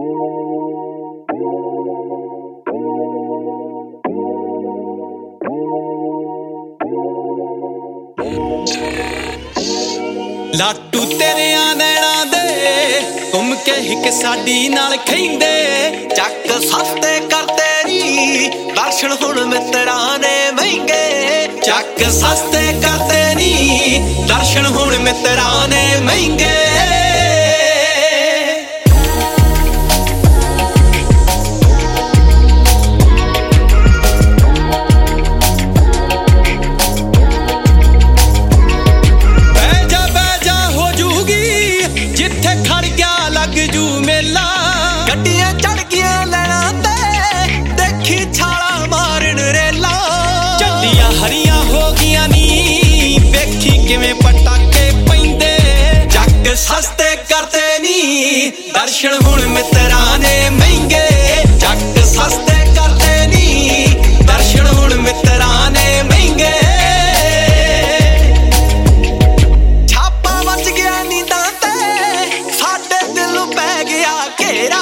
ਲਾਟੂ ਤੇਰਿਆਂ ਨੈਣਾਂ ਦੇ ਘੁੰਮ ਕੇ ਹਿੱਕ ਸਾਡੀ ਨਾਲ ਖੈਂਦੇ ਚੱਕ ਸਸਤੇ ਕਰਦੇ ਨੀ ਦਰਸ਼ਨ ਹੁਣ ਮਿੱਤਰਾਂ ਨੇ ਮਹਿੰਗੇ ਚੱਕ ਸਸਤੇ ਕਰਦੇ ਨੀ ਦਰਸ਼ਨ ਹੁਣ ਮਿੱਤਰਾਂ ਨੇ ਮਹਿੰਗੇ ਗੱਡੀਆਂ ਚੜ ਗਈਆਂ ਲੈਣਾ ਤੇ ਦੇਖੀ ਛਾਲਾ ਮਾਰਨ ਰੇਲਾ ਝੰਡੀਆਂ ਹਰੀਆਂ ਹੋ ਗਈਆਂ ਨੀ ਵੇਖੀ ਕਿਵੇਂ ਪਟਾਕੇ ਪੈਂਦੇ ਜੱਗ ਸਸਤੇ ਕਰਦੇ ਨੀ ਦਰਸ਼ਨ ਹੁਣ ਮਿੱਤਰਾਂ ਨੇ ਮਹਿੰਗੇ ਜੱਗ ਸਸਤੇ ਕਰਦੇ ਨੀ ਦਰਸ਼ਨ ਹੁਣ ਮਿੱਤਰਾਂ ਨੇ ਮਹਿੰਗੇ ਛਾਪਾ ਵੱਜ ਗਿਆ ਨੀਂਦਾਂ ਤੇ ਸਾਡੇ ਦਿਲ ਪੈ ਗਿਆ ਘੇਰਾ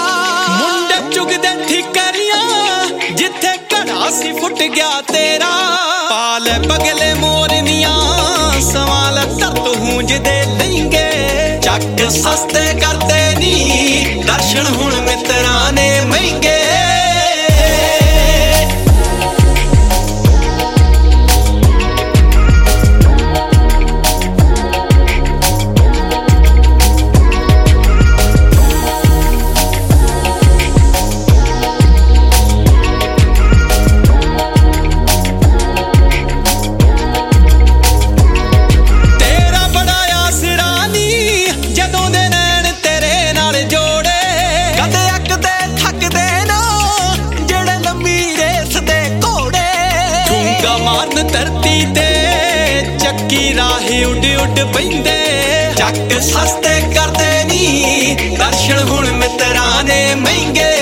ਜਿੱਥੇ ਘੜਾ ਸੀ ਫੁੱਟ ਗਿਆ ਤੇਰਾ ਪਾਲ ਬਗਲੇ ਮੋਰਨੀਆਂ ਸਵਾਲ ਧਰਤ ਹੂੰਜਦੇ ਲਹਿੰਗੇ ਚੱਕ ਸਸਤੇ ਕਰਦੇ ਨੀ ਦਰਸ਼ਨ ਹੁਣ ਮਿੱਤਰਾਂ ਨੇ ਮਹਿੰਗੇ ਮਾਰਨ ਧਰਤੀ ਤੇ ਚੱਕੀ ਰਾਹੇ ਉੱਡ ਉੱਡ ਪੈਂਦੇ ਚੱਕ ਸਸਤੇ ਕਰਦੇ ਨੀ ਦਰਸ਼ਨ ਹੁਣ ਮਿੱਤਰਾਂ ਨੇ ਮਹਿੰਗੇ